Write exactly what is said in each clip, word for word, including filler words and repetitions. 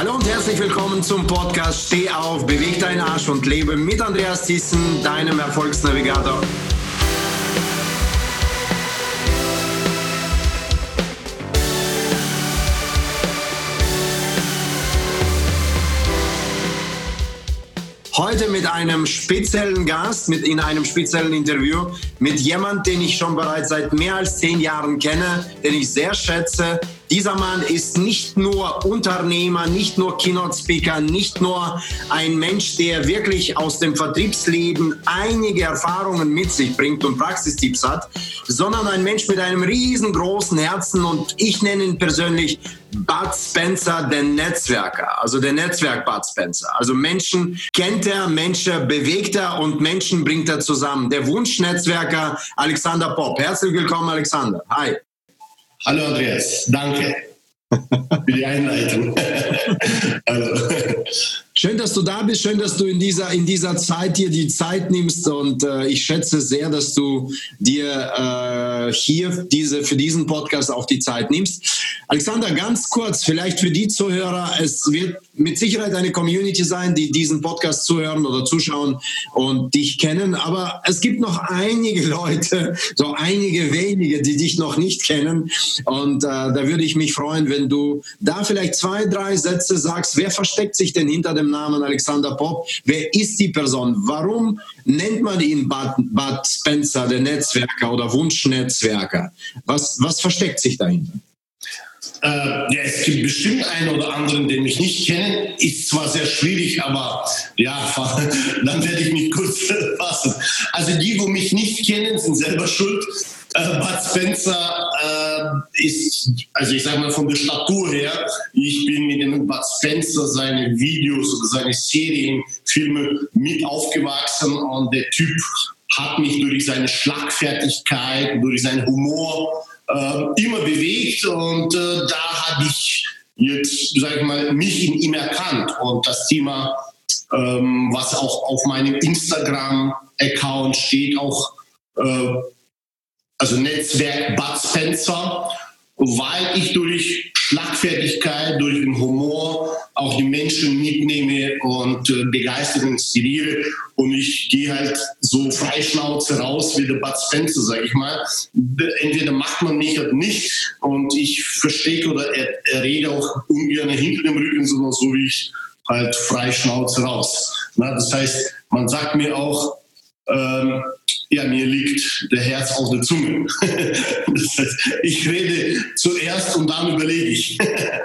Hallo und herzlich willkommen zum Podcast Steh auf, beweg deinen Arsch und lebe mit Andreas Thiessen, deinem Erfolgsnavigator. Heute mit einem speziellen Gast, mit in einem speziellen Interview, mit jemandem, den ich schon bereits seit mehr als zehn Jahren kenne, den ich sehr schätze. Dieser Mann ist nicht nur Unternehmer, nicht nur Keynote-Speaker, nicht nur ein Mensch, der wirklich aus dem Vertriebsleben einige Erfahrungen mit sich bringt und Praxistipps hat, sondern ein Mensch mit einem riesengroßen Herzen, und ich nenne ihn persönlich Bud Spencer, der Netzwerker, also der Netzwerk Bud Spencer. Also Menschen kennt er, Menschen bewegt er und Menschen bringt er zusammen. Der Wunschnetzwerker Alexander Popp. Herzlich willkommen, Alexander. Hi. Hallo Andreas, danke für die Einleitung. Hallo. Schön, dass du da bist, schön, dass du in dieser, in dieser Zeit dir die Zeit nimmst, und äh, ich schätze sehr, dass du dir äh, hier diese, für diesen Podcast auch die Zeit nimmst. Alexander, ganz kurz, vielleicht für die Zuhörer, es wird mit Sicherheit eine Community sein, die diesen Podcast zuhören oder zuschauen und dich kennen, aber es gibt noch einige Leute, so einige wenige, die dich noch nicht kennen, und äh, da würde ich mich freuen, wenn du da vielleicht zwei, drei Sätze sagst. Wer versteckt sich denn hinter dem Namen Alexander Popp? Wer ist die Person? Warum nennt man ihn Bud, Bud Spencer, der Netzwerker oder Wunschnetzwerker? Was, was versteckt sich dahinter? Äh, ja, es gibt bestimmt einen oder anderen, den ich nicht kenne. Ist zwar sehr schwierig, aber ja, dann werde ich mich kurz fassen. Also die, die mich nicht kennen, sind selber schuld. Äh, Bud Spencer äh, ist, also ich sage mal von der Statur her, ich bin mit dem Bud Spencer seine Videos oder seine Serienfilme mit aufgewachsen, und der Typ hat mich durch seine Schlagfertigkeit, durch seinen Humor äh, immer bewegt, und äh, da habe ich jetzt, sage ich mal, mich in ihm erkannt, und das Thema, ähm, was auch auf meinem Instagram-Account steht, auch äh, also Netzwerk Bud Spencer, weil ich durch Schlagfertigkeit, durch den Humor auch die Menschen mitnehme und äh, begeistere und inspiriere. Und ich gehe halt so freischnauze raus wie der Bud Spencer, sage ich mal. Entweder macht man mich oder nicht, und ich verstecke oder er, er rede auch ungern hinter dem Rücken, sondern so wie ich halt freischnauze raus. Na, das heißt, man sagt mir auch, ähm, ja, mir liegt der Herz auf der Zunge. Das heißt, ich rede zuerst und dann überlege ich.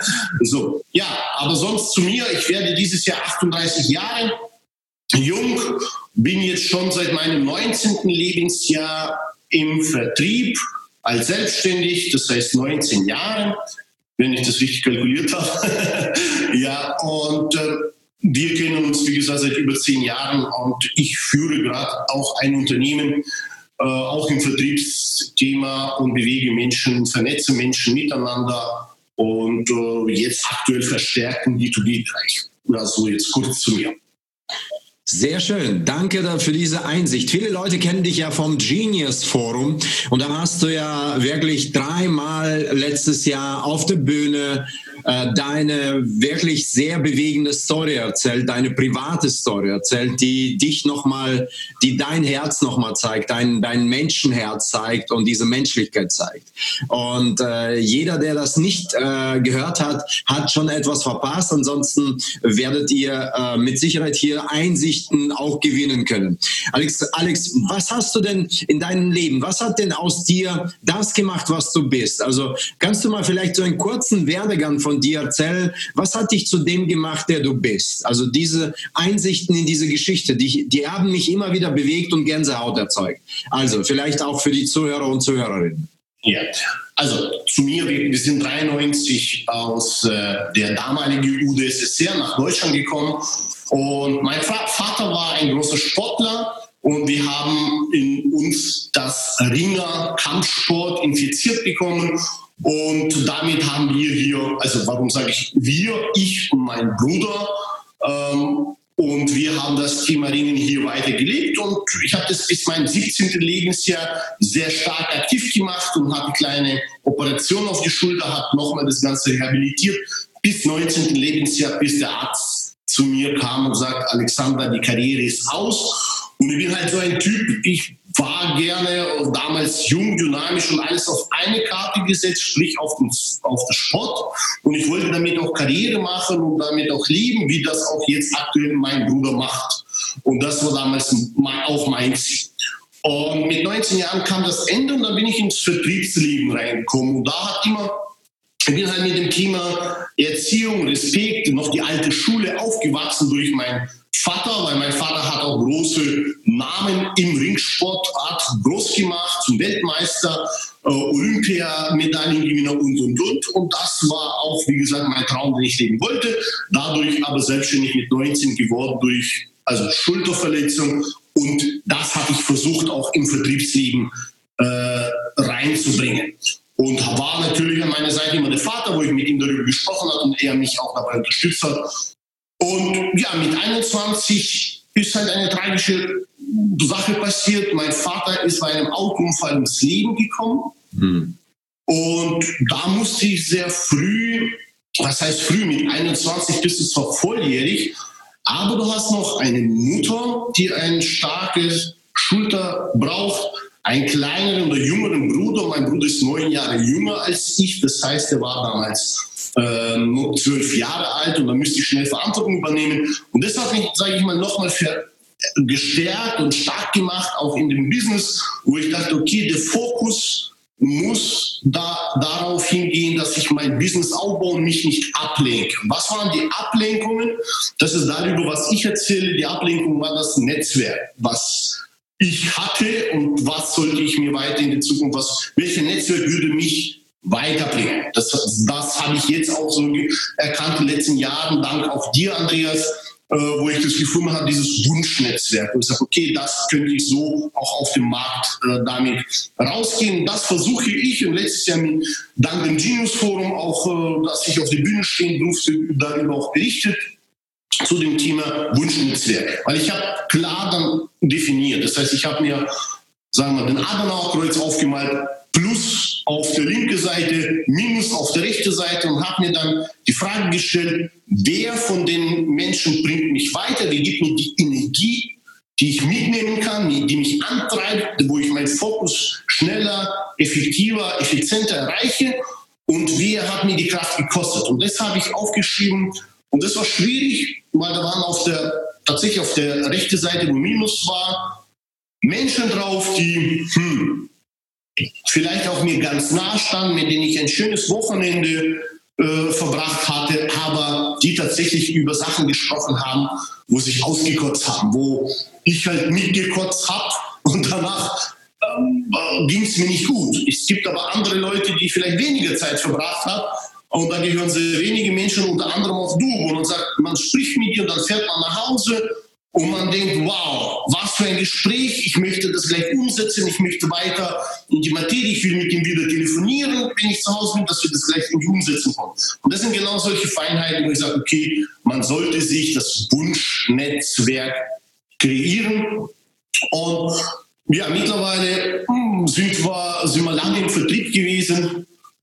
So, ja, aber sonst zu mir. Ich werde dieses Jahr achtunddreißig Jahre jung, bin jetzt schon seit meinem neunzehnten Lebensjahr im Vertrieb als selbstständig, das heißt neunzehn Jahre, wenn ich das richtig kalkuliert habe. Ja, und äh, wir kennen uns, wie gesagt, seit über zehn Jahren, und ich führe gerade auch ein Unternehmen, äh, auch im Vertriebsthema, und bewege Menschen, vernetze Menschen miteinander, und äh, jetzt aktuell verstärken B zwei B-Bereich. Also jetzt kurz zu mir. Sehr schön. Danke für diese Einsicht. Viele Leute kennen dich ja vom Genius Forum, und da hast du ja wirklich dreimal letztes Jahr auf der Bühne äh, deine wirklich sehr bewegende Story erzählt, deine private Story erzählt, die dich nochmal, die dein Herz nochmal zeigt, dein, dein Menschenherz zeigt und diese Menschlichkeit zeigt. Und äh, jeder, der das nicht äh, gehört hat, hat schon etwas verpasst. Ansonsten werdet ihr äh, mit Sicherheit hier Einsichten auch gewinnen können. Alex, Alex, was hast du denn in deinem Leben, was hat denn aus dir das gemacht, was du bist? Also kannst du mal vielleicht so einen kurzen Werdegang von dir erzählen? Was hat dich zu dem gemacht, der du bist? Also diese Einsichten in diese Geschichte, die, die haben mich immer wieder bewegt und Gänsehaut erzeugt. Also vielleicht auch für die Zuhörer und Zuhörerinnen. Ja, also zu mir, wir sind dreiundneunzig aus äh, der damaligen U d S S R nach Deutschland gekommen, und mein Vater war ein großer Sportler, und wir haben in uns das Ringer-Kampfsport infiziert bekommen, und damit haben wir hier, also warum sage ich wir, ich und mein Bruder, ähm, und wir haben das Thema Ringen hier weitergelebt, und ich habe das bis mein siebzehnten Lebensjahr sehr stark aktiv gemacht und habe eine kleine Operation auf die Schulter, habe nochmal das Ganze rehabilitiert, bis neunzehnten Lebensjahr, bis der Arzt zu mir kam und sagt, Alexander, die Karriere ist aus. Und ich bin halt so ein Typ, ich war gerne damals jung, dynamisch und alles auf eine Karte gesetzt, sprich auf den, auf den Sport. Und ich wollte damit auch Karriere machen und damit auch leben, wie das auch jetzt aktuell mein Bruder macht. Und das war damals auch mein Ziel. Und mit neunzehn Jahren kam das Ende und dann bin ich ins Vertriebsleben reingekommen. Und da hat immer, ich bin halt mit dem Thema Erziehung, Respekt, noch die alte Schule aufgewachsen durch meinen Vater, weil mein Vater hat auch große Namen im Ringsport, hat groß gemacht, zum Weltmeister, äh, Olympiamedaillengewinner und, und, und. Und das war auch, wie gesagt, mein Traum, den ich leben wollte. Dadurch aber selbstständig mit neunzehn geworden durch also Schulterverletzung. Und das habe ich versucht, auch im Vertriebsleben äh, reinzubringen. Und war natürlich an meiner Seite immer der Vater, wo ich mit ihm darüber gesprochen habe und er mich auch dabei unterstützt hat. Und ja, mit einundzwanzig ist halt eine tragische Sache passiert. Mein Vater ist bei einem Autounfall ums Leben gekommen. Mhm. Und da musste ich sehr früh, was heißt früh, mit einundzwanzig bist du zwar volljährig, aber du hast noch eine Mutter, die eine starke Schulter braucht, einen kleineren oder jüngeren Bruder. Mein Bruder ist neun Jahre jünger als ich, das heißt, er war damals äh, nur zwölf Jahre alt und da müsste ich schnell Verantwortung übernehmen. Und das hat mich, sage ich mal, nochmal gestärkt und stark gemacht, auch in dem Business, wo ich dachte, okay, der Fokus muss da darauf hingehen, dass ich mein Business aufbaue und mich nicht ablenke. Was waren die Ablenkungen? Das ist darüber, was ich erzähle. Die Ablenkung war das Netzwerk, was ich hatte und was sollte ich mir weiter in der Zukunft, was, welches Netzwerk würde mich weiterbringen? Das, das habe ich jetzt auch so erkannt in den letzten Jahren, dank auch dir, Andreas, äh, wo ich das gefunden habe, dieses Wunschnetzwerk. Und ich sage, okay, das könnte ich so auch auf dem Markt äh, damit rausgehen. Das versuche ich und letztes Jahr mit, dank dem Genius Forum auch, äh, dass ich auf der Bühne stehen durfte, darüber auch berichtet zu dem Thema Wunschnetzwerk. Weil ich habe klar dann definiert. Das heißt, ich habe mir, sagen wir, den Adenauerkreuz aufgemalt, plus auf der linken Seite, minus auf der rechten Seite und habe mir dann die Frage gestellt, wer von den Menschen bringt mich weiter, wie gibt mir die Energie, die ich mitnehmen kann, die mich antreibt, wo ich meinen Fokus schneller, effektiver, effizienter erreiche und wer hat mir die Kraft gekostet. Und das habe ich aufgeschrieben und das war schwierig, weil da waren auf der, tatsächlich auf der rechten Seite, wo Minus war, Menschen drauf, die hm, vielleicht auch mir ganz nah standen, mit denen ich ein schönes Wochenende äh, verbracht hatte, aber die tatsächlich über Sachen gesprochen haben, wo sie sich ausgekotzt haben, wo ich halt mitgekotzt habe und danach ähm, äh, ging es mir nicht gut. Es gibt aber andere Leute, die vielleicht weniger Zeit verbracht haben und da gehören sehr wenige Menschen, unter anderem auch du, wo man sagt, man spricht mit dir und dann fährt man nach Hause und man denkt, wow, was für ein Gespräch, ich möchte das gleich umsetzen, ich möchte weiter in die Materie, ich will mit ihm wieder telefonieren, wenn ich zu Hause bin, dass wir das gleich irgendwie umsetzen können. Und das sind genau solche Feinheiten, wo ich sage, okay, man sollte sich das Wunschnetzwerk kreieren. Und ja, mittlerweile sind wir, sind wir lange im Vertrieb gewesen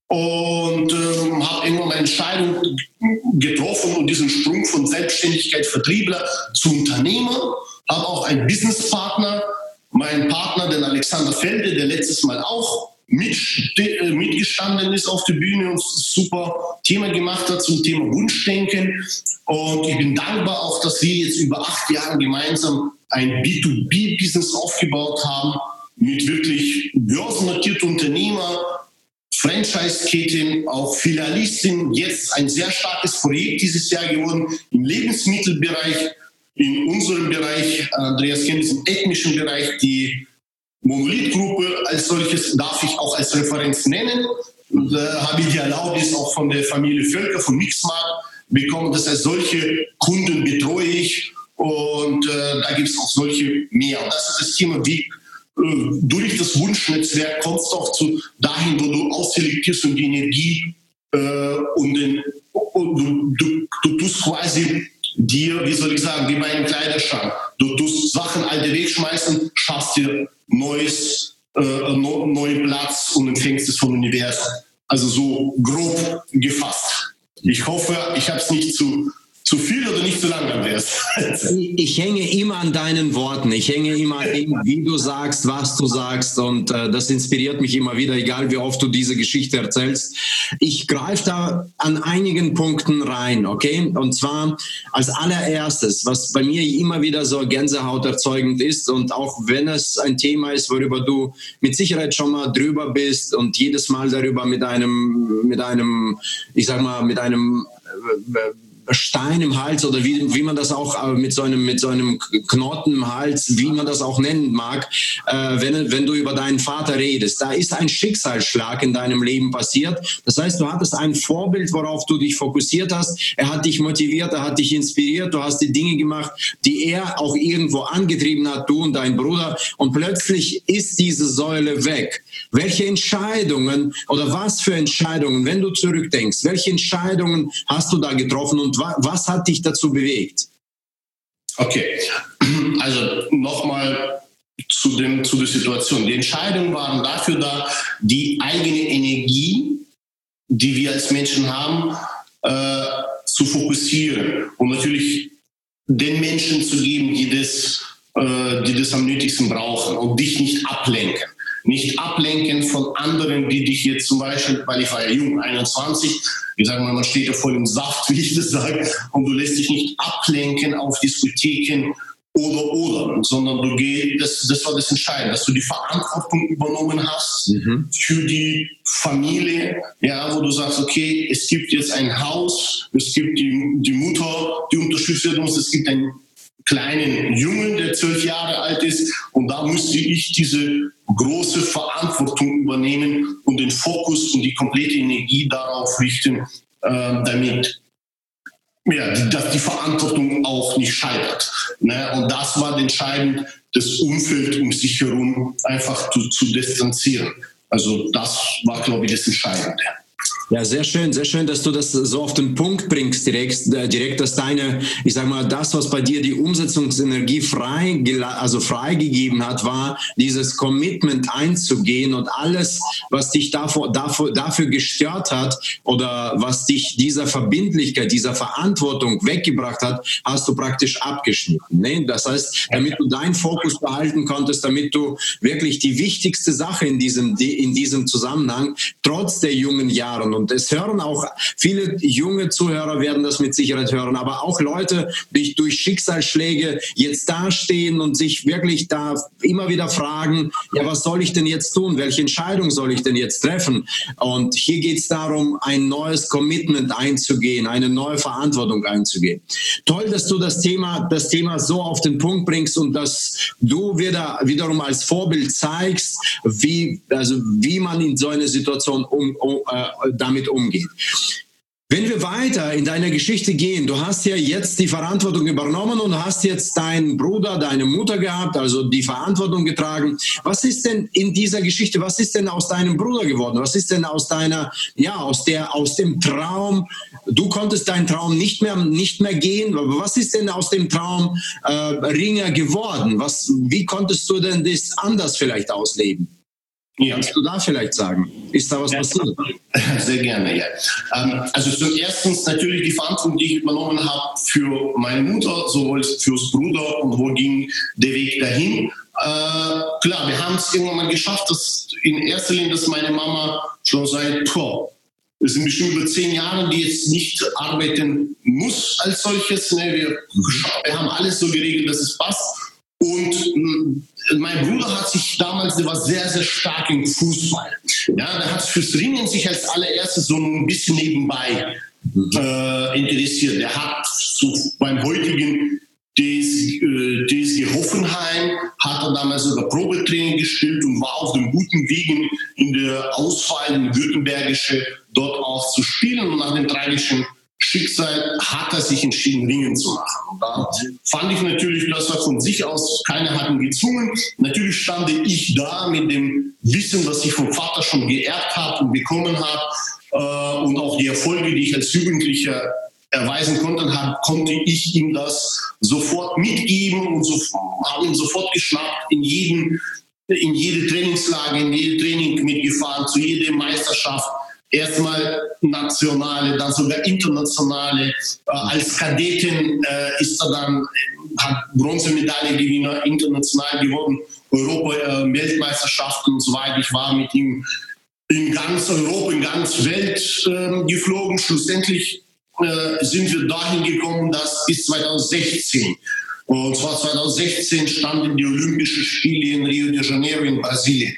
und äh, habe irgendwann eine Entscheidung getroffen und diesen Sprung von Selbstständigkeit, Vertriebler zu Unternehmer. Habe auch einen Businesspartner, meinen Partner, den Alexander Felde, der letztes Mal auch mit, äh, mitgestanden ist auf der Bühne und ein super Thema gemacht hat zum Thema Wunschdenken. Und ich bin dankbar auch, dass wir jetzt über acht Jahre gemeinsam ein B zwei B-Business aufgebaut haben mit wirklich börsennotierten Unternehmern, Franchise-Ketten, auch Filialistin, jetzt ein sehr starkes Projekt dieses Jahr geworden im Lebensmittelbereich, in unserem Bereich, Andreas kennt es im ethnischen Bereich, die Monolith-Gruppe als solches darf ich auch als Referenz nennen. Da habe ich die Erlaubnis auch von der Familie Völker, von Mixmarkt bekommen. Das heißt, solche Kunden betreue ich und äh, da gibt es auch solche mehr. Und das ist das Thema, wie durch das Wunschnetzwerk kommst du auch zu dahin, wo du ausselektierst und die Energie äh, und, den, und du, du, du tust quasi dir, wie soll ich sagen, wie bei einem Kleiderschrank. Du tust Sachen alte wegschmeißen, schaffst dir neues, äh, neuen Platz und empfängst es vom Universum. Also so grob gefasst. Ich hoffe, ich habe es nicht zu, zu viel oder nicht zu lang, Andreas. Ich hänge immer an deinen Worten. Ich hänge immer an dem, wie du sagst, was du sagst. Und äh, das inspiriert mich immer wieder, egal wie oft du diese Geschichte erzählst. Ich greife da an einigen Punkten rein, okay? Und zwar als allererstes, was bei mir immer wieder so Gänsehaut erzeugend ist, und auch wenn es ein Thema ist, worüber du mit Sicherheit schon mal drüber bist und jedes Mal darüber mit einem, mit einem, ich sag mal, mit einem äh, Stein im Hals oder wie, wie man das auch mit so einem, mit so einem Knoten im Hals, wie man das auch nennen mag, äh, wenn, wenn du über deinen Vater redest. Da ist ein Schicksalsschlag in deinem Leben passiert. Das heißt, du hattest ein Vorbild, worauf du dich fokussiert hast. Er hat dich motiviert, er hat dich inspiriert, du hast die Dinge gemacht, die er auch irgendwo angetrieben hat, du und dein Bruder. Und plötzlich ist diese Säule weg. Welche Entscheidungen oder was für Entscheidungen, wenn du zurückdenkst, welche Entscheidungen hast du da getroffen und was hat dich dazu bewegt? Okay, also nochmal zu, dem, zu der Situation. Die Entscheidungen waren dafür da, die eigene Energie, die wir als Menschen haben, äh, zu fokussieren und natürlich den Menschen zu geben, die das, äh, die das am nötigsten brauchen und dich nicht ablenken. Nicht ablenken von anderen, die dich jetzt zum Beispiel, weil ich war ja jung, einundzwanzig, ich sage mal, man steht ja voll im Saft, wie ich das sage, und du lässt dich nicht ablenken auf Diskotheken oder, oder, sondern du gehst, das, das war das Entscheidende, dass du die Verantwortung übernommen hast mhm. für die Familie, ja, wo du sagst, okay, es gibt jetzt ein Haus, es gibt die, die Mutter, die unterstützt wird uns, es gibt einen kleinen Jungen, der zwölf Jahre alt ist, und da müsste ich diese große Verantwortung übernehmen und den Fokus und die komplette Energie darauf richten, äh, damit ja, dass die Verantwortung auch nicht scheitert. Ne? Und das war entscheidend, das Umfeld um sich herum einfach zu, zu distanzieren. Also das war, glaube ich, das Entscheidende. Ja, sehr schön, sehr schön, dass du das so auf den Punkt bringst direkt, äh, direkt, dass deine, ich sag mal, das, was bei dir die Umsetzungsenergie frei, also freigegeben hat, war dieses Commitment einzugehen, und alles, was dich davor, dafür, dafür gestört hat oder was dich dieser Verbindlichkeit, dieser Verantwortung weggebracht hat, hast du praktisch abgeschnitten. Ne? Das heißt, damit du deinen Fokus behalten konntest, damit du wirklich die wichtigste Sache in diesem, in diesem Zusammenhang, trotz der jungen Jahre, und es hören auch viele junge Zuhörer, werden das mit Sicherheit hören, aber auch Leute, die durch Schicksalsschläge jetzt dastehen und sich wirklich da immer wieder fragen, ja, was soll ich denn jetzt tun? Welche Entscheidung soll ich denn jetzt treffen? Und hier geht es darum, ein neues Commitment einzugehen, eine neue Verantwortung einzugehen. Toll, dass du das Thema, das Thema so auf den Punkt bringst und dass du wieder, wiederum als Vorbild zeigst, wie, also wie man in so einer Situation um, um, äh, damit umgeht. Wenn wir weiter in deiner Geschichte gehen, du hast ja jetzt die Verantwortung übernommen und hast jetzt deinen Bruder, deine Mutter gehabt, also die Verantwortung getragen. Was ist denn in dieser Geschichte, was ist denn aus deinem Bruder geworden? Was ist denn aus deiner, ja, aus der, aus dem Traum? Du konntest deinen Traum nicht mehr, nicht mehr gehen. Aber was ist denn aus dem Traum äh, Ringer geworden? Was, wie konntest du denn das anders vielleicht ausleben? Ja. Kannst du da vielleicht sagen? Ist da was ja, passiert? Sehr gerne, ja. Ähm, also zum Ersten natürlich die Verantwortung, die ich übernommen habe für meine Mutter, sowohl fürs Bruder, und wo ging der Weg dahin. Äh, klar, wir haben es irgendwann mal geschafft, dass in erster Linie, dass meine Mama schon seit, boah, es sind bestimmt über zehn Jahre, die jetzt nicht arbeiten muss als solches. Ne? Wir, wir haben alles so geregelt, dass es passt. Und mein Bruder hat sich damals, der war sehr, sehr stark im Fußball. Ja, der hat fürs Ringen sich als allererstes so ein bisschen nebenbei äh, interessiert. Der hat so beim heutigen D S G Hoffenheim hat er damals sogar Probetraining gespielt und war auf dem guten Weg in der Auswahl in Württembergische dort auch zu spielen. Und nach dem tragischen Schicksal hat er sich entschieden, Ringen zu machen. Und da fand ich natürlich, dass er von sich aus, keiner hat ihn gezwungen. Natürlich stand ich da mit dem Wissen, was ich vom Vater schon geerbt habe und bekommen habe, äh, und auch die Erfolge, die ich als Jugendlicher erweisen konnte, hab, konnte ich ihm das sofort mitgeben und so, habe ihn sofort geschnappt, in jeden, in jede Trainingslage, in jede Training mitgefahren, zu jeder Meisterschaft erstmal nationale, dann sogar internationale. Äh, als Kadettin äh, ist er dann, hat Bronzemedaillengewinner international gewonnen, Europa-Weltmeisterschaften äh, und so weiter. Ich war mit ihm in ganz Europa, in ganz Welt äh, geflogen. Schlussendlich äh, sind wir dahin gekommen, dass bis zwanzig sechzehn, und zwar zwanzig sechzehn standen die Olympischen Spiele in Rio de Janeiro in Brasilien.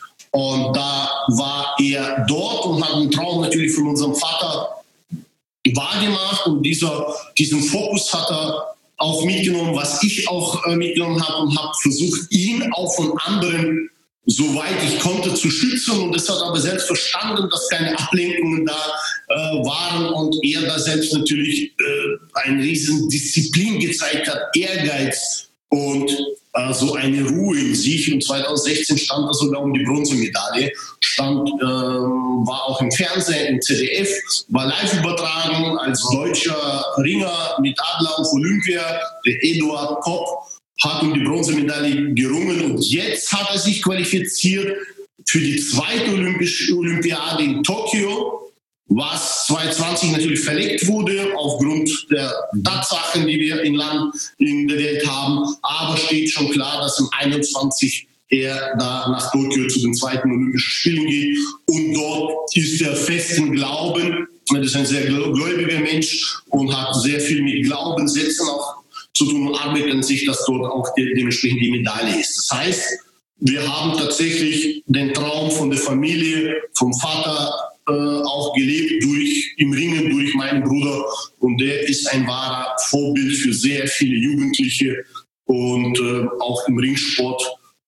Und da war er dort und hat einen Traum natürlich von unserem Vater wahrgemacht. Und dieser, diesen Fokus hat er auch mitgenommen, was ich auch äh, mitgenommen habe, und habe versucht, ihn auch von anderen, soweit ich konnte, zu schützen. Und es hat aber selbst verstanden, dass keine Ablenkungen da äh, waren und er da selbst natürlich äh, eine riesen Disziplin gezeigt hat, Ehrgeiz und äh, so eine Ruhe in sich. Und zwanzig sechzehn stand er sogar um die Bronzemedaille, stand, äh, war auch im Fernsehen, im Z D F, war live übertragen als deutscher Ringer mit Adler auf Olympia, der Eduard Popp hat um die Bronzemedaille gerungen, und jetzt hat er sich qualifiziert für die zweite Olympische Olympiade in Tokio, was zwanzig zwanzig natürlich verlegt wurde aufgrund der Tatsachen, die wir im Land, in der Welt haben. Aber steht schon klar, dass im einundzwanzig er da nach Tokio zu den zweiten Olympischen Spielen geht, und dort ist er festen Glauben. Er ist ein sehr gläubiger Mensch und hat sehr viel mit Glaubenssätzen auch zu tun und arbeitet an sich, dass dort auch die, dementsprechend die Medaille ist. Das heißt, wir haben tatsächlich den Traum von der Familie, vom Vater äh, auch gelebt, durch im Ringen, durch meinen Bruder. Und der ist ein wahrer Vorbild für sehr viele Jugendliche und äh, auch im Ringsport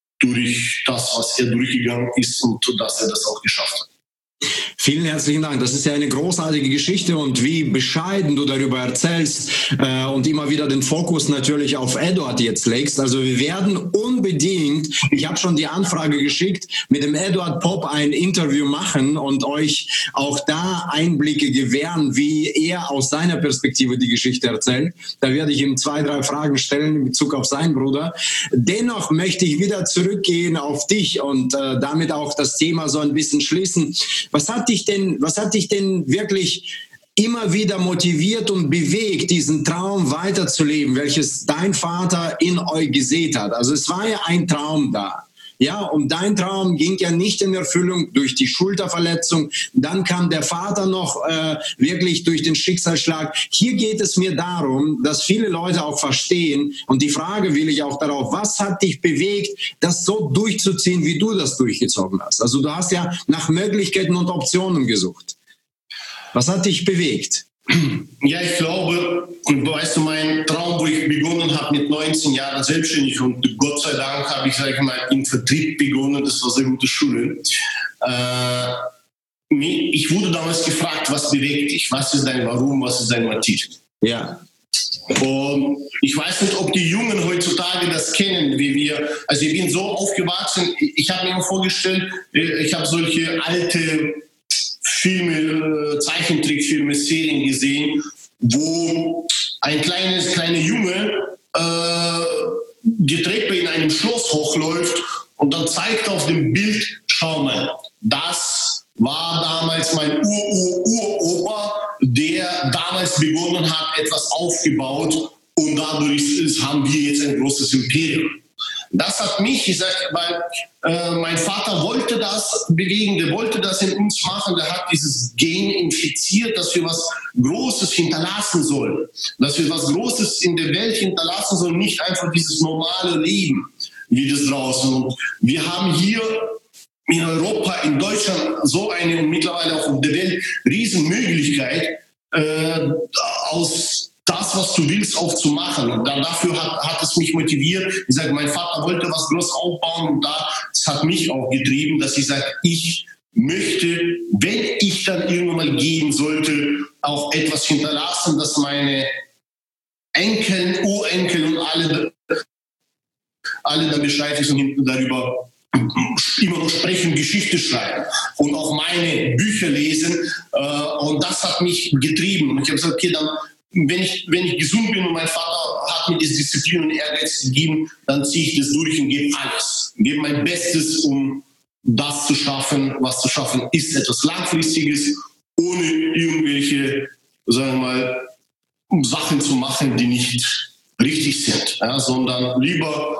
durch das, was er durchgegangen ist und dass er das auch geschafft hat. Vielen herzlichen Dank. Das ist ja eine großartige Geschichte, und wie bescheiden du darüber erzählst äh, und immer wieder den Fokus natürlich auf Eduard jetzt legst. Also wir werden unbedingt, ich habe schon die Anfrage geschickt, mit dem Eduard Popp ein Interview machen und euch auch da Einblicke gewähren, wie er aus seiner Perspektive die Geschichte erzählt. Da werde ich ihm zwei, drei Fragen stellen in Bezug auf seinen Bruder. Dennoch möchte ich wieder zurückgehen auf dich und äh, damit auch das Thema so ein bisschen schließen. Was hat dich denn, was hat dich denn wirklich immer wieder motiviert und bewegt, diesen Traum weiterzuleben, welches dein Vater in euch gesät hat? Also es war ja ein Traum da. Ja, und dein Traum ging ja nicht in Erfüllung durch die Schulterverletzung. Dann kam der Vater noch äh, wirklich durch den Schicksalsschlag. Hier geht es mir darum, dass viele Leute auch verstehen, und die Frage will ich auch darauf, was hat dich bewegt, das so durchzuziehen, wie du das durchgezogen hast? Also du hast ja nach Möglichkeiten und Optionen gesucht. Was hat dich bewegt? Ja, ich glaube, und weißt du, mein Traum, wo ich begonnen habe mit neunzehn Jahren selbstständig, und Gott sei Dank habe ich, sag ich mal, im Vertrieb begonnen, das war eine sehr gute Schule. Äh, ich wurde damals gefragt, was bewegt dich, was ist dein Warum, was ist dein Motiv? Ja. Und ich weiß nicht, ob die Jungen heutzutage das kennen, wie wir, also ich bin so aufgewachsen, ich habe mir vorgestellt, ich habe solche alte Filme, Zeichentrickfilme, Serien gesehen, wo ein kleines, kleiner Junge äh, die Treppe in einem Schloss hochläuft und dann zeigt auf dem Bild, schau mal, das war damals mein Ur-Ur-Uropa, der damals begonnen hat, etwas aufgebaut, und dadurch ist, haben wir jetzt ein großes Imperium. Das hat mich, ich sag, weil äh, mein Vater wollte das bewegen, der wollte das in uns machen, der hat dieses Gen infiziert, dass wir was Großes hinterlassen sollen, dass wir was Großes in der Welt hinterlassen sollen, nicht einfach dieses normale Leben wie das draußen. Und wir haben hier in Europa, in Deutschland so eine, und mittlerweile auch in der Welt, Riesenmöglichkeit, äh, aus das, was du willst, auch zu machen. Und dann dafür hat, hat es mich motiviert. Ich sage, mein Vater wollte was Großes aufbauen, und das hat mich auch getrieben, dass ich sage, ich möchte, wenn ich dann irgendwann mal gehen sollte, auch etwas hinterlassen, dass meine Enkel, Urenkel und alle, alle dann Bescheid wissen und darüber immer noch sprechen, Geschichte schreiben und auch meine Bücher lesen. Und das hat mich getrieben. Und ich habe gesagt, okay, dann Wenn ich, wenn ich gesund bin und mein Vater hat mir diese Disziplin und Ehrgeiz gegeben, dann ziehe ich das durch und gebe alles. Gebe mein Bestes, um das zu schaffen, was zu schaffen ist, etwas Langfristiges, ohne irgendwelche, sagen wir mal, Sachen zu machen, die nicht richtig sind, ja, sondern lieber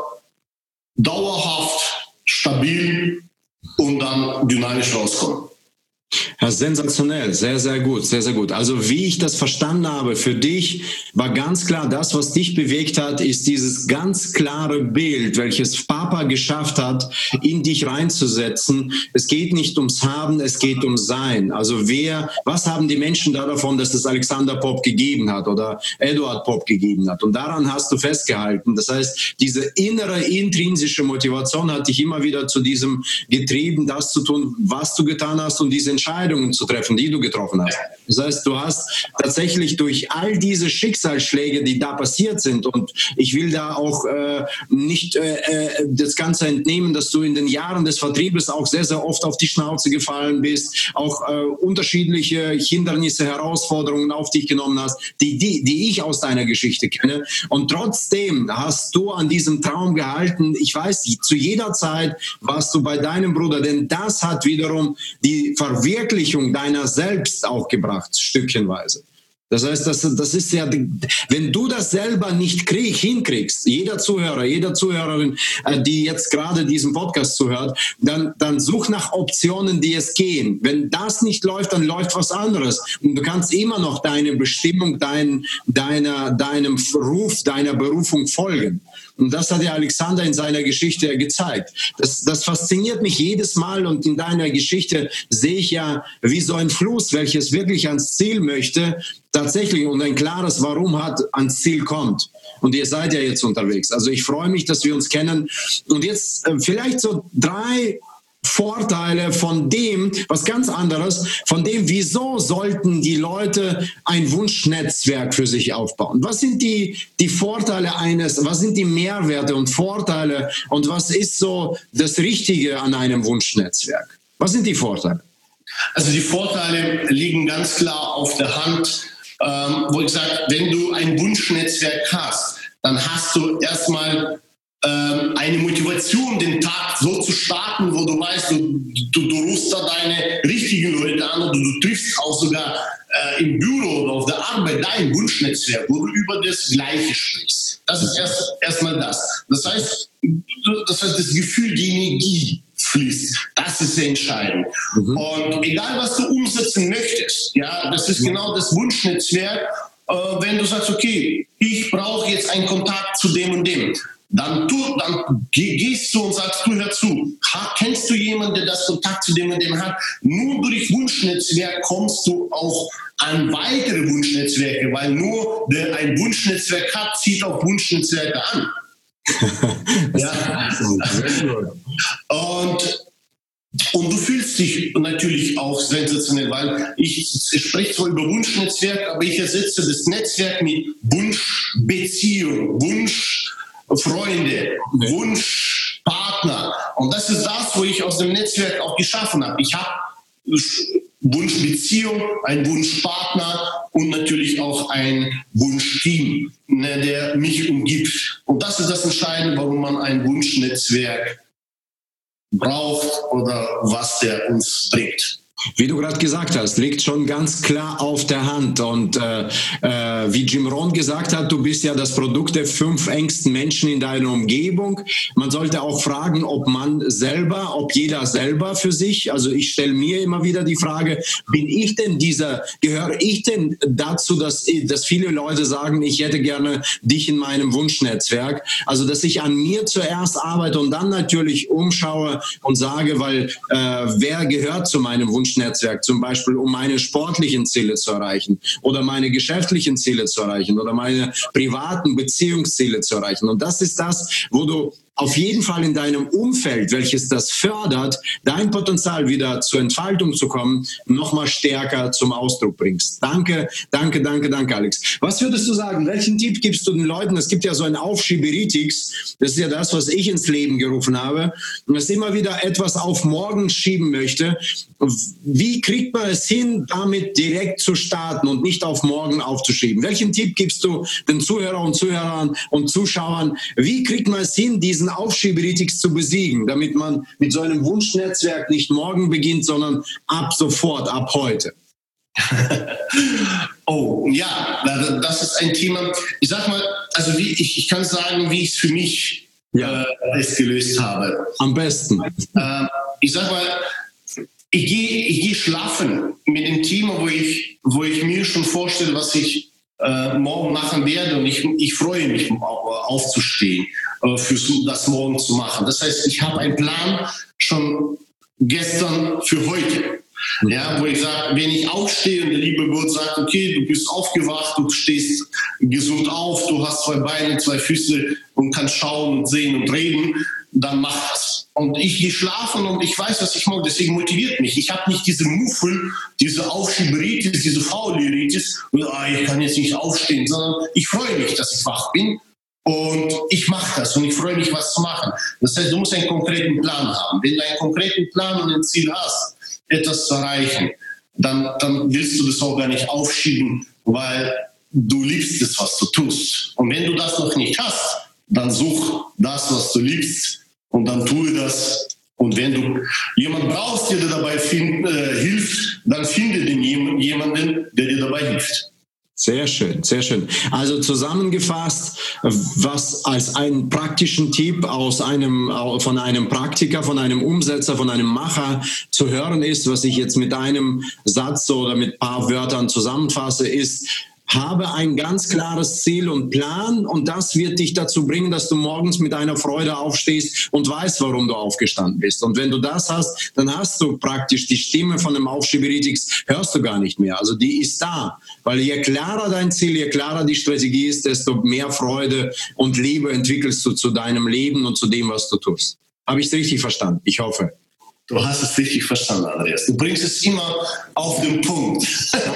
dauerhaft, stabil und dann dynamisch rauskommen. Ja, sensationell, sehr, sehr gut, sehr, sehr gut. Also wie ich das verstanden habe, für dich war ganz klar, das, was dich bewegt hat, ist dieses ganz klare Bild, welches Papa geschafft hat, in dich reinzusetzen. Es geht nicht ums Haben, es geht ums Sein. Also wer, was haben die Menschen da davon, dass es Alexander Popp gegeben hat oder Eduard Popp gegeben hat? Und daran hast du festgehalten. Das heißt, diese innere, intrinsische Motivation hat dich immer wieder zu diesem getrieben, das zu tun, was du getan hast und diese Entscheidungen zu treffen, die du getroffen hast. Das heißt, du hast tatsächlich durch all diese Schicksalsschläge, die da passiert sind, und ich will da auch äh, nicht äh, das Ganze entnehmen, dass du in den Jahren des Vertriebes auch sehr, sehr oft auf die Schnauze gefallen bist, auch äh, unterschiedliche Hindernisse, Herausforderungen auf dich genommen hast, die, die, die ich aus deiner Geschichte kenne. Und trotzdem hast du an diesem Traum gehalten. Ich weiß, zu jeder Zeit warst du bei deinem Bruder, denn das hat wiederum die Verwirklichung deiner selbst auch gebracht, stückchenweise. Das heißt, das, das ist ja, wenn du das selber nicht krieg, hinkriegst, jeder Zuhörer, jeder Zuhörerin, die jetzt gerade diesen Podcast zuhört, dann, dann such nach Optionen, die es gehen. Wenn das nicht läuft, dann läuft was anderes. Und du kannst immer noch deine Bestimmung, dein, deiner, deinem Ruf, deiner Berufung folgen. Und das hat ja Alexander in seiner Geschichte gezeigt. Das, das fasziniert mich jedes Mal, und in deiner Geschichte sehe ich ja wie so ein Fluss, welches wirklich ans Ziel möchte, tatsächlich, und ein klares Warum hat, ans Ziel kommt. Und ihr seid ja jetzt unterwegs. Also ich freue mich, dass wir uns kennen. Und jetzt äh, vielleicht so drei Vorteile von dem, was ganz anderes, von dem, wieso sollten die Leute ein Wunschnetzwerk für sich aufbauen? Was sind die, die Vorteile eines, was sind die Mehrwerte und Vorteile, und was ist so das Richtige an einem Wunschnetzwerk? Was sind die Vorteile? Also die Vorteile liegen ganz klar auf der Hand, ähm, wo ich sage, wenn du ein Wunschnetzwerk hast, dann hast du erstmal eine Motivation, den Tag so zu starten, wo du weißt, du, du, du rufst da deine richtigen Leute an, oder du triffst auch sogar äh, im Büro oder auf der Arbeit dein Wunschnetzwerk, wo du über das Gleiche sprichst. Das ist erst erstmal das. Das heißt, das heißt, das Gefühl, die Energie fließt. Das ist sehr entscheidend. Mhm. Und egal, was du umsetzen möchtest, ja, das ist genau das Wunschnetzwerk. Äh, wenn du sagst, okay, ich brauche jetzt einen Kontakt zu dem und dem, Dann, tu, dann gehst du und sagst, du hör zu, ha, kennst du jemanden, der das Kontakt zu dem und dem hat? Nur durch Wunschnetzwerk kommst du auch an weitere Wunschnetzwerke, weil nur der ein Wunschnetzwerk hat, zieht auch Wunschnetzwerke an. Ja. Und, und du fühlst dich natürlich auch sensationell, weil ich, ich spreche zwar über Wunschnetzwerk, aber ich ersetze das Netzwerk mit Wunschbeziehung, Wunsch Freunde, okay. Wunschpartner. Und das ist das, wo ich aus dem Netzwerk auch geschaffen habe. Ich habe Wunschbeziehung, einen Wunschpartner und natürlich auch ein Wunschteam, ne, der mich umgibt. Und das ist das Entscheidende, warum man ein Wunschnetzwerk braucht oder was der uns bringt. Wie du gerade gesagt hast, liegt schon ganz klar auf der Hand. Und äh, äh, wie Jim Rohn gesagt hat, du bist ja das Produkt der fünf engsten Menschen in deiner Umgebung. Man sollte auch fragen, ob man selber, ob jeder selber für sich, also ich stelle mir immer wieder die Frage, bin ich denn dieser, gehöre ich denn dazu, dass, dass viele Leute sagen, ich hätte gerne dich in meinem Wunschnetzwerk. Also dass ich an mir zuerst arbeite und dann natürlich umschaue und sage, weil äh, wer gehört zu meinem Wunschnetzwerk? Netzwerk, zum Beispiel, um meine sportlichen Ziele zu erreichen oder meine geschäftlichen Ziele zu erreichen oder meine privaten Beziehungsziele zu erreichen. Und das ist das, wo du auf jeden Fall in deinem Umfeld, welches das fördert, dein Potenzial wieder zur Entfaltung zu kommen, nochmal stärker zum Ausdruck bringst. Danke, danke, danke, danke, Alex. Was würdest du sagen? Welchen Tipp gibst du den Leuten? Es gibt ja so ein Aufschieberitis. Das ist ja das, was ich ins Leben gerufen habe. Und das immer wieder etwas auf morgen schieben möchte. Wie kriegt man es hin, damit direkt zu starten und nicht auf morgen aufzuschieben? Welchen Tipp gibst du den Zuhörern und Zuhörern und Zuschauern? Wie kriegt man es hin, diesen diesen Aufschieberitis zu besiegen, damit man mit so einem Wunschnetzwerk nicht morgen beginnt, sondern ab sofort, ab heute? Oh, ja, das ist ein Thema. Ich sag mal, also wie ich, ich kann sagen, wie ich es für mich ja. äh, es gelöst habe. Am besten. Äh, ich sag mal, ich gehe ich geh schlafen mit dem Thema, wo ich, wo ich mir schon vorstelle, was ich äh, morgen machen werde, und ich, ich freue mich, aufzustehen, äh, für das morgen zu machen. Das heißt, ich habe einen Plan schon gestern für heute. Ja, wo ich sage, wenn ich aufstehe und der liebe Gott sagt, okay, du bist aufgewacht, du stehst gesund auf, du hast zwei Beine, zwei Füße und kannst schauen und sehen und reden, dann mach das. Und ich gehe schlafen und ich weiß, was ich mag, deswegen motiviert mich. Ich habe nicht diese Muffel, diese Aufschieberitis, diese Fauleritis, ah, ich kann jetzt nicht aufstehen, sondern ich freue mich, dass ich wach bin. Und ich mache das und ich freue mich, was zu machen. Das heißt, du musst einen konkreten Plan haben. Wenn du einen konkreten Plan und ein Ziel hast, etwas zu erreichen, dann, dann willst du das auch gar nicht aufschieben, weil du liebst es, was du tust. Und wenn du das noch nicht hast, dann such das, was du liebst, und dann tue das. Und wenn du jemanden brauchst, der dir dabei find, äh, hilft, dann finde den jemanden, der dir dabei hilft. Sehr schön, sehr schön. Also zusammengefasst, was als einen praktischen Tipp aus einem, von einem Praktiker, von einem Umsetzer, von einem Macher zu hören ist, was ich jetzt mit einem Satz oder mit ein paar Wörtern zusammenfasse, ist: Habe ein ganz klares Ziel und Plan, und das wird dich dazu bringen, dass du morgens mit einer Freude aufstehst und weißt, warum du aufgestanden bist. Und wenn du das hast, dann hast du praktisch die Stimme von dem Aufschieberitis, hörst du gar nicht mehr. Also die ist da, weil je klarer dein Ziel, je klarer die Strategie ist, desto mehr Freude und Liebe entwickelst du zu deinem Leben und zu dem, was du tust. Habe ich es richtig verstanden? Ich hoffe. Du hast es richtig verstanden, Andreas. Du bringst es immer auf den Punkt.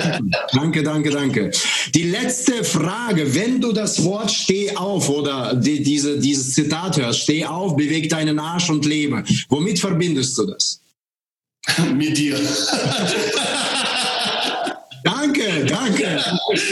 Danke, danke, danke. Die letzte Frage: Wenn du das Wort "Steh auf" oder die, diese, dieses Zitat hörst, "Steh auf, beweg deinen Arsch und lebe", womit verbindest du das? Mit dir. Danke, danke.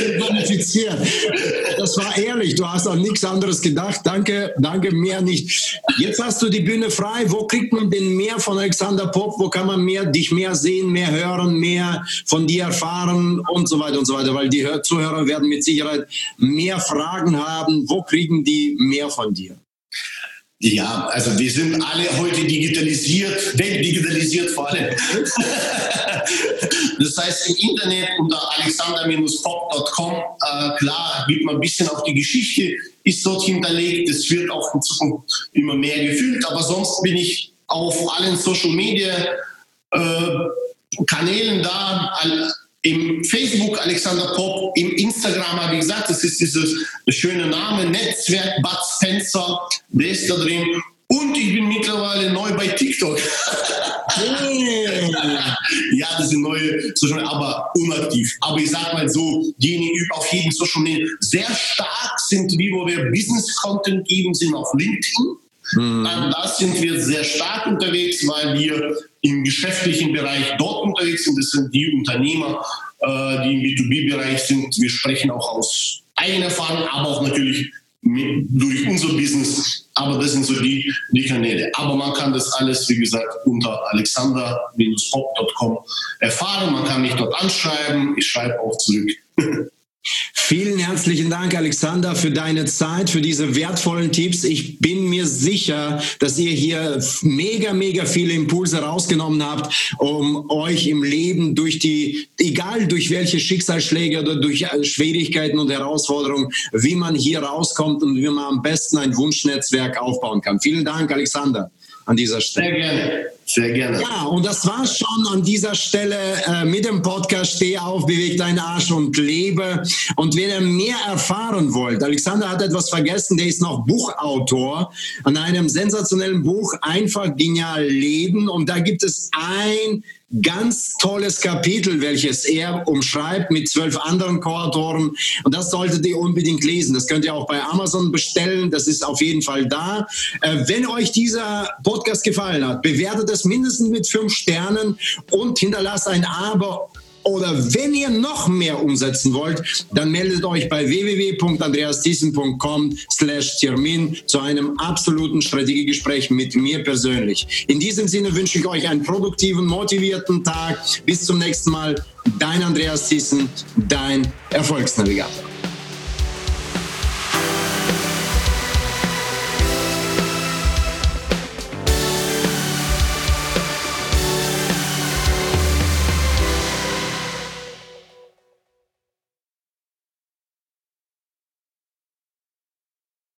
Das war ehrlich, du hast an nichts anderes gedacht. Danke, danke, mehr nicht. Jetzt hast du die Bühne frei. Wo kriegt man denn mehr von Alexander Popp? Wo kann man mehr, dich mehr sehen, mehr hören, mehr von dir erfahren und so weiter und so weiter? Weil die Zuhörer werden mit Sicherheit mehr Fragen haben. Wo kriegen die mehr von dir? Ja, also wir sind alle heute digitalisiert, wegdigitalisiert vor allem. Das heißt, im Internet unter alexander Bindestrich pop Punkt com, äh, klar, gibt man ein bisschen auch die Geschichte, ist dort hinterlegt. Es wird auch in Zukunft immer mehr gefüllt, aber sonst bin ich auf allen Social Media äh, Kanälen da. All, Im Facebook Alexander Popp, im Instagram habe ich gesagt, das ist dieser schöne Name, Netzwerk Bud Spencer, der ist da drin. Und ich bin mittlerweile neu bei TikTok. Ja, das sind neue Social Media, aber unaktiv. Aber ich sage mal so, diejenigen auf jeden Social Media sehr stark sind, wie wo wir Business-Content geben, sind auf LinkedIn. Mhm. Da sind wir sehr stark unterwegs, weil wir im geschäftlichen Bereich dort unterwegs sind. Das sind die Unternehmer, äh, die im B zwei B-Bereich sind. Wir sprechen auch aus eigener Erfahrung, aber auch natürlich mit, durch unser Business. Aber das sind so die, die Kanäle. Aber man kann das alles, wie gesagt, unter alexander Bindestrich pop Punkt com erfahren. Man kann mich dort anschreiben. Ich schreibe auch zurück. Vielen herzlichen Dank, Alexander, für deine Zeit, für diese wertvollen Tipps. Ich bin mir sicher, dass ihr hier mega, mega viele Impulse rausgenommen habt, um euch im Leben durch die, egal durch welche Schicksalsschläge oder durch Schwierigkeiten und Herausforderungen, wie man hier rauskommt und wie man am besten ein Wunschnetzwerk aufbauen kann. Vielen Dank, Alexander, an dieser Stelle. Sehr gerne. Sehr gerne. Ja, und das war's schon an dieser Stelle äh, mit dem Podcast "Steh auf, beweg deinen Arsch und lebe". Und wenn ihr mehr erfahren wollt, Alexander hat etwas vergessen, der ist noch Buchautor an einem sensationellen Buch "Einfach genial leben". Und da gibt es ein ganz tolles Kapitel, welches er umschreibt mit zwölf anderen Co-Autoren. Und das solltet ihr unbedingt lesen. Das könnt ihr auch bei Amazon bestellen. Das ist auf jeden Fall da. Äh, wenn euch dieser Podcast gefallen hat, bewertet es mindestens mit fünf Sternen und hinterlasst ein Abo Oder wenn ihr noch mehr umsetzen wollt, dann meldet euch bei w w w punkt andreas thiessen punkt com slash Termin zu einem absoluten Strategiegespräch mit mir persönlich. In diesem Sinne wünsche ich euch einen produktiven, motivierten Tag. Bis zum nächsten Mal. Dein Andreas Thiessen, dein Erfolgsnavigator.